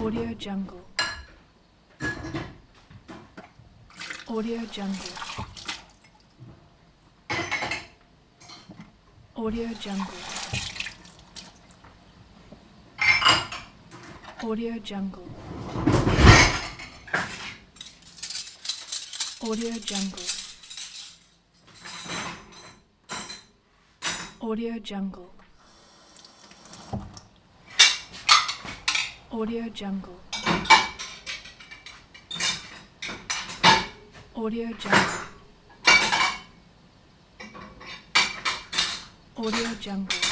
Audio Jungle. Audio Jungle. Audio Jungle. Audio Jungle. Audio Jungle. Audio Jungle. Audio Jungle. Audio Jungle. Audio Jungle.